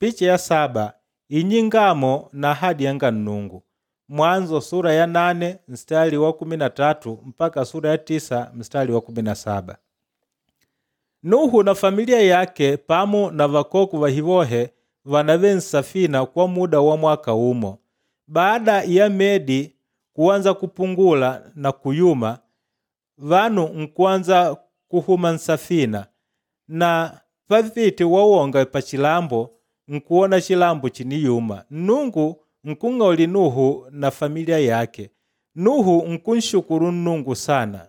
Picha ya 7. Inyingamo na ahadi yanga Nnungu. Mwanzo sura ya 8 mstari wa 13 mpaka sura ya 9 mstari wa 17. Nuhu na familia yake pamu na vakoku vahivohe vanave nsafina kwa muda wa mwaka umo. Baada ya medi kuanza kupungula na kuyuma, vanu nkuanza kuhuma nsafina, na paviti wawonga pa chilambo nkuona chilambo chiniyuma. Nnungu nkung'oli Nuhu na familia yake. Nuhu nkunshukuru Nnungu sana.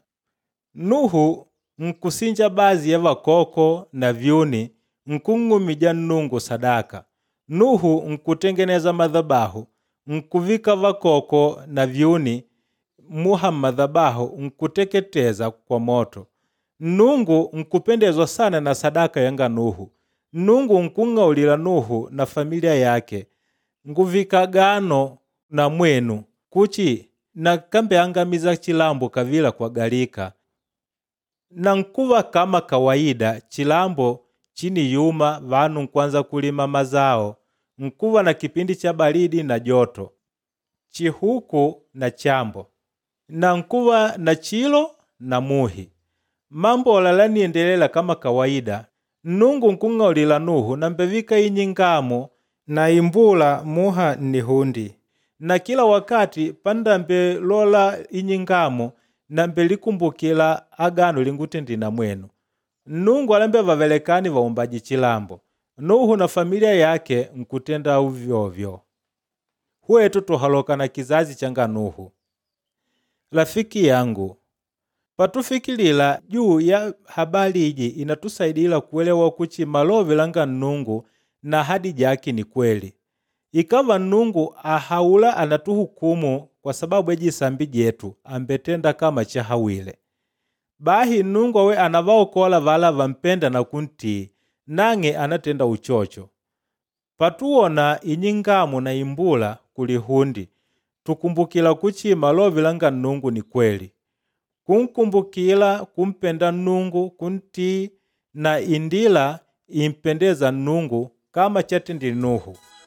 Nuhu nkusinja bazi ya vakoko na vyuni nkung'umija Nnungu sadaka. Nuhu nkutengeneza madhabahu, nkuvika vakoko na vyuni muha madhabahu nkuteketeza kwa moto. Nnungu nkupendezwa sana na sadaka yanga Nuhu. Nnungu nkung'aulila Nuhu na familia yake, nguvika gano na mwenu kuchi na kambe angamiza chilambo kavila kwa galika. Na nkuva kama kawaida chilambo chini yuma, vanu nkwanza kulima mazao, nkuva na kipindi cha baridi na joto, chihuku na chambo, na nkuva na chilo na muhi. Mambo laniendelela kama kawaida. Nnungu nkung'aulila Nuhu na mbevika inyingamo na imbula muha nihundi. Na kila wakati pandambe lola inyingamo na mbelikumbukila agano lingutendi na mwenu. Nnungu alambe vavelekani vaumbaji chilambo. Nuhu na familia yake nkutenda uvyovyo. Huetu tuhaloka na kizazi changa Nuhu. Rafiki yangu, patufikilila juu ya habari iji inatusaidila kuelewa kuchi malove langa Nnungu na ahadi jaki ni kweli. Ikava Nnungu ahaula anatuhukumu kwa sababu ejisambi jetu ambetenda kama chahawile. Bahi Nnungu awe anavaokola vala vampenda na kuntii, nange anatenda uchocho. Patuona inyingamo na imbula kulihundi, tukumbukila kuchi malove langa Nnungu ni kweli. Kunkumbukila kumpenda Nnungu, kuntii na indila impendeza Nnungu kama chatendi Nuhu.